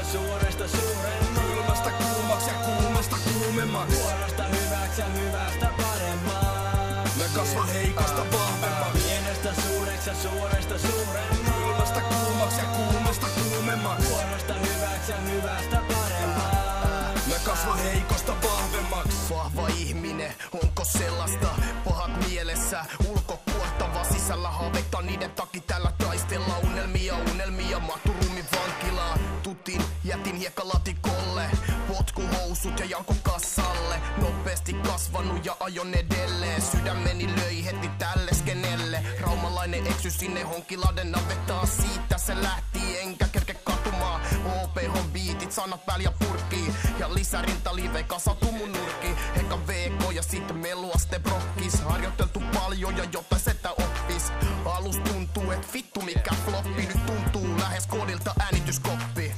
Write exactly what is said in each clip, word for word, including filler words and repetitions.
suuresta suuremmaksi. Kylmästä kuumaks ja kuumasta kuumemmaksi. Huonosta hyväksi ja hyvästä paremmaksi. Me kasva heikosta vahvemmaksi. Pienestä suureksi ja suuresta suuremmaksi. Kylmästä kuumaks ja kuumasta kuumemmaksi. Huonosta hyväksi ja hyvästä paremmaksi. Me kasva heikosta vahvemmaksi. Vahva ihminen, onko sellaista? Pahat mielessä, ulkokuottava sisällä haaveita. Niiden takia tällä taistella unelmia, unelmia. Maturumin vankilaa, tutin, jätin hiekkalatikolle. Potkuhousut ja jalkokassalle. Nopeasti kasvanut ja ajon edelleen. Sydämeni löi heti tälle skenelle. Raumalainen eksy sinne Honkiladen navettaa. Siitä se lähti enkä kerke katumaan. O P H beatit, sanat pääl ja purkkii. Ja lisärinta live kasautuu mun nurkkiin. Eka V K ja sitten meluaste brokkis. Harjoiteltu paljon ja jotain setä oppis. Alus tuntuu et vittu mikä floppi. Nyt tuntuu lähes koodilta äänityskoppi.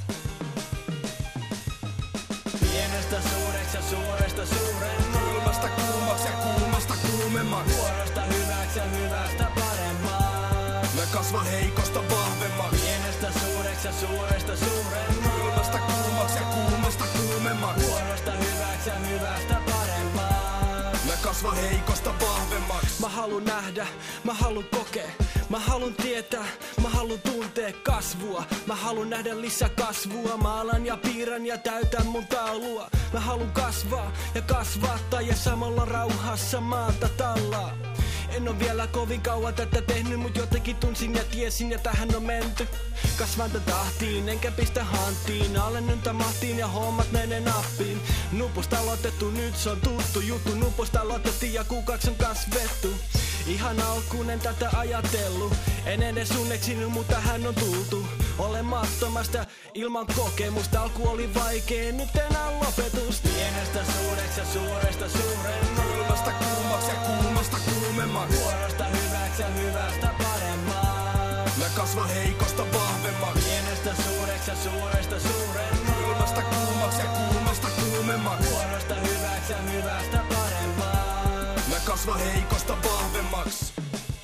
Pienestä suureksi ja suuresta suuremmaksi. Kylmästä kuumaks ja kuumasta kuumemmaksi. Huonosta hyväksi ja hyvästä paremmaksi. Me kasva heikosta vahvemmaksi. Pienestä suureksi ja suuresta suuremmaksi. Kylmästä kuumaks ja kuumasta kuumemmaksi. Huonosta hyväksi ja hyvästä paremmaksi. Me kasva heikosta vahvemmaksi. Mä halun nähdä, mä halun kokea, mä halun tietää, mä halun tuntea kasvua. Mä halun nähdä lisäkasvua, maalan ja piirrän ja täytän mun taulua. Mä halun kasvaa ja kasvattaa ja samalla rauhassa maata tallaa. En oo vielä kovin kauan tätä tehnyt, mut jotenkin tunsin ja tiesin ja tähän on menty. Kasvan tahtiin, enkä pistä hanttiin. Alennun mahtiin ja hommat menee nappiin. Nupusta aloitettu, nyt se on tuttu juttu. Nupusta aloitettiin ja kuukausi on kasvettu. Ihan alkuun en tätä ajatellu. En edes uneksinut, mutta hän on tultu. Olemattomasta ilman kokemusta. Alku oli vaikee, nyt enää lopetus. Pienestä suureksi ja suuresta suuremmaksi. Kylmästä kuumaks ja kuumasta kuumemmaksi. Huonosta hyväksi ja hyvästä paremmaksi. Me kasva heikosta vahvemmaksi. Pienestä suureksi ja suuresta suuremmaksi. Kylmästä kuumaks ja kuumasta kuumemmaksi. Huonosta hyväksi ja hyvästä paremmaksi. Me kasva heikosta vahvemmaksi.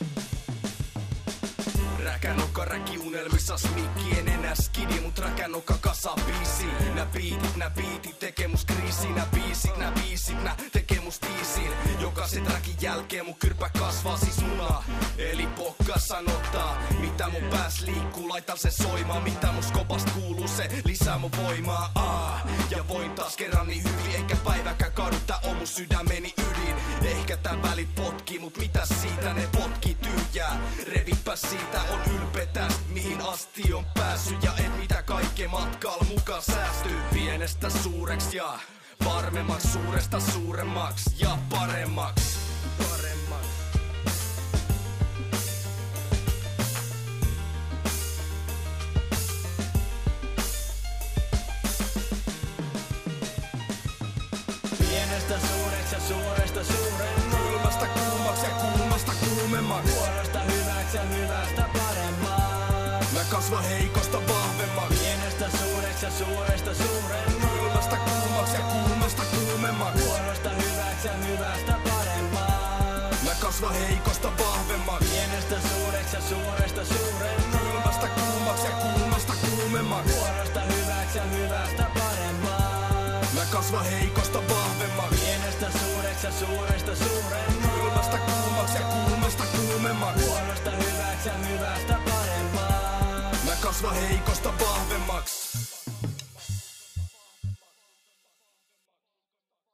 Räkänokka räki unelmissa smikki. En enää skidi, mut räkänokka kasaa biisi. Nää biitit, nää biitit tekee mus kriisi. Nää biisit, nää biisit, nää tekee mus tiisiin. Jokaisen räkin jälkeen mun kyrpä kasvaa siis munaa. Eli pokka sanottaa, mitä mun pääs liikkuu. Laitan sen soimaan, mitä mun skopast kuuluu. Se lisää mun voimaa, aa. Ja voin taas kerran niin hyvin, eikä päiväkään kadu. Tää on mun sydämeni ydin. Ehkä tää välit potkii, mut mitä siitä ne potkii tyhjää. Revipä siitä on ylpetä, mihin asti on päässyt. Ja et mitä kaikkea matkalla mukaan säästyy. Pienestä suureks ja varmemmaks. Suuresta suuremmaks ja paremmaks. Paremmaks. Pienestä suureksi ja suuresta suuremmaksi. Kylmästä kuumaks ja kuumasta kuumemmaksi. Huonosta hyväksi ja hyvästä paremmaksi. Me kasva heikosta vahvemmaksi. Pienestä suureksi ja suuresta suuremmaksi. Kylmästä kuumaks ja kuumasta kuumemmaksi. Huonosta hyväksi ja hyvästä paremmaksi. Me kasva heikosta vahvemmaksi. Pienestä suureksi ja suuresta suuremmaksi. Kylmästä kuumaks ja kuumasta kuumemmaksi. Huonosta hyväksi ja hyvästä paremmaksi. Me kasva heikosta vahvemmaksi. Pienestä suureksi ja suuresta suuremmaksi. Kylmästä kuumaks ja kuumasta kuumemmaksi. Huonosta hyväksi ja hyvästä paremmaksi. Me kasva heikosta vahvemmaksi.